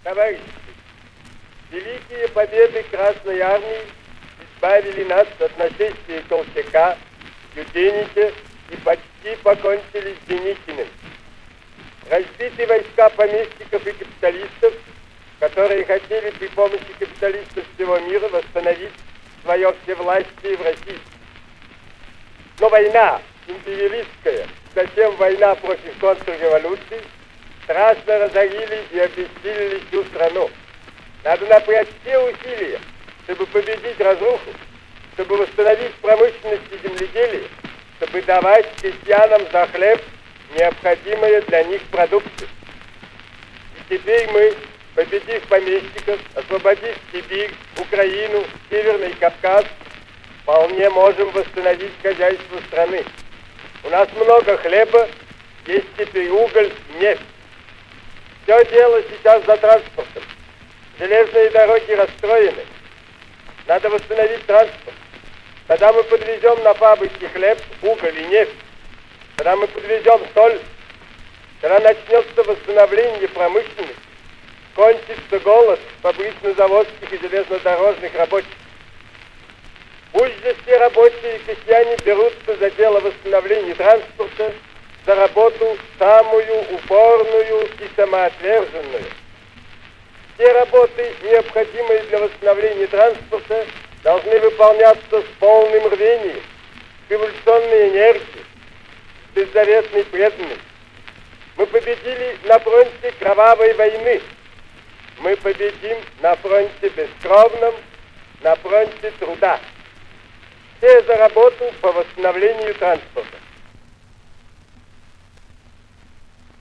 Товарищи, великие победы Красной Армии избавили нас от нашествия Колчака, Юденича и почти покончили с Деникиным. Разбиты войска помещиков и капиталистов, которые хотели при помощи капиталистов всего мира восстановить свое всевластие в России. Но война империалистская, затем война против контрреволюции, страшно разорили и обессилили всю страну. Надо напрячь все усилия, чтобы победить разруху, чтобы восстановить промышленность и земледелие, чтобы давать крестьянам за хлеб необходимые для них продукты. И теперь мы, победив помещиков, освободив Сибирь, Украину, Северный Кавказ, вполне можем восстановить хозяйство страны. У нас много хлеба, есть теперь уголь, нефть. Все дело сейчас за транспортом. Железные дороги расстроены. Надо восстановить транспорт. Тогда мы подвезем на фабрики хлеб, уголь и нефть. Тогда мы подвезем соль. Тогда начнется восстановление промышленности. Кончится голод фабрично-заводских и железнодорожных рабочих. Пусть же все рабочие и крестьяне берутся за дело восстановления транспорта, за работу самую упорную и самоотверженную. Все работы, необходимые для восстановления транспорта, должны выполняться с полным рвением, с революционной энергией, с беззаветной преданностью. Мы победили на фронте кровавой войны. Мы победим на фронте бескровном, на фронте труда. Все за работу по восстановлению транспорта.